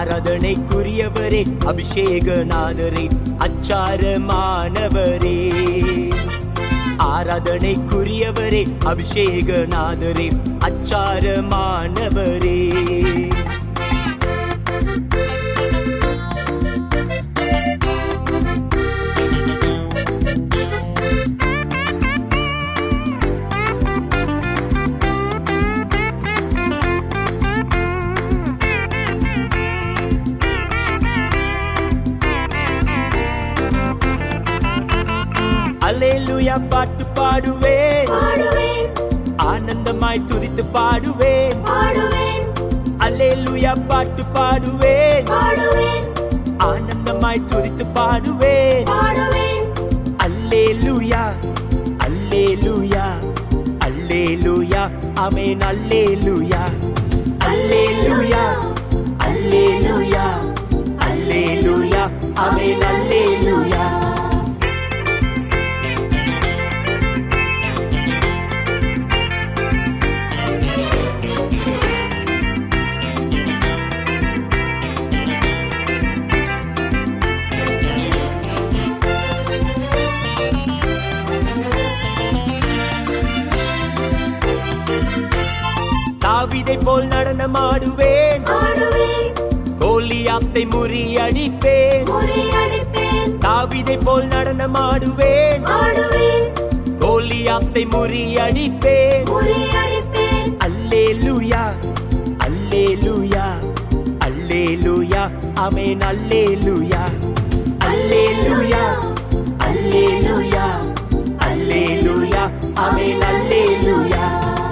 ஆராதனைக்குரியவரே, அபிஷேகநாதரே, அச்சாரமானவரே. ஆராதனைக்குரியவரே, அபிஷேகநாதரே, அச்சாரமானவரே. அல்லேலூயா பாட்டு பாடுவேன், ஆனந்தமாய் துதித்து பாடுவேன். அல்லேலூயா பாட்டு பாடுவேன், ஆனந்தமாய் துதித்து பாடுவேன். அல்லேலூயா அல்லேலூயா அல்லேலூயா ஆமென். அல்லேலூயா அல்லேலூயா அல்லேலூயா அல்லேலூயா ஆமென். அல்லேலூயா. தாவீதை போல் நடனமாடுவேன், கோலியாத்தை முறியடிப்பேன். தாவீதை போல் நடனமாடுவேன், கோலியாத்தை முறியடிப்பேன். அல்லேலூயா அல்லேலூயா அல்லேலூயா ஆமென். அல்லேலூயா அல்லேலூயா அல்லேலூயா அல்லேலூயா ஆமென். அல்லேலூயா.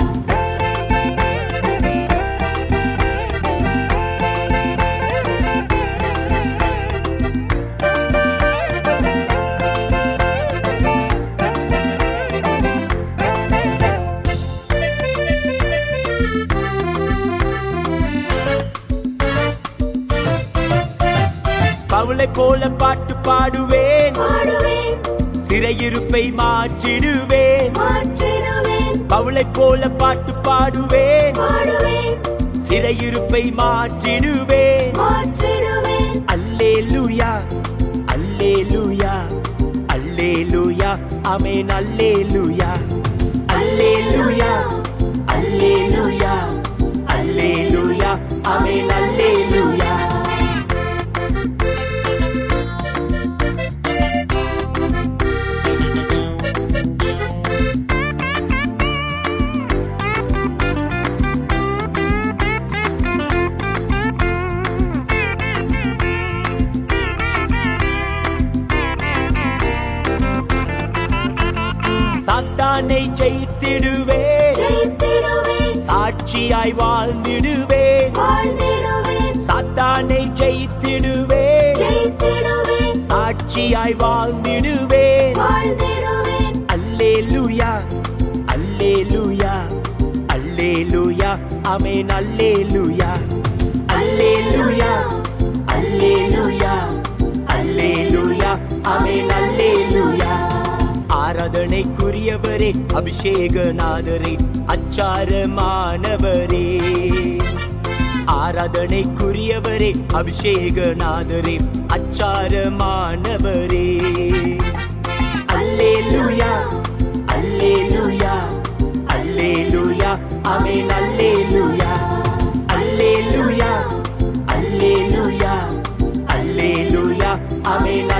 பவுலை போல பாட்டு பாடுவேன், சிறையிருப்பை மாற்றிடுவேன். பவுலை போல பாட்டு பாடுவேன், சிறையிருப்பை மாற்றிடுவேன். அல்லேலூயா அல்லேலூயா அல்லேலூயா ஆமென். அல்லேலூயா அல்லேலூயா அல்லேலூயா அல்லேலூயா ஆமென். அல்லேலூயா. சாத்தானை ஜெயித்திடுவேன், சாட்சியாய் வாழ்ந்திடுவேன். சாத்தானை ஜெயித்திடுவேன், சாட்சியாய் வாழ்ந்திடுவேன். அல்லேலூயா அல்லேலூயா அல்லேலூயா ஆமென். அல்லேலூயா அல்லேலூயா அல்லேலூயா அல்லேலூயா ஆமென். அல்லேலூயா. ஆராதனைக்குரியவரே, அபிஷேகநாதரே, அச்சாரமானவரே. ஆராதனைக்குரியவரே, அபிஷேகநாதரே, அச்சாரமானவரே. அல்லேலூயா அல்லேலூயா அல்லேலூயா ஆமென். அல்லேலூயா அல்லேலூயா அல்லேலூயா அல்லேலூயா ஆமென்.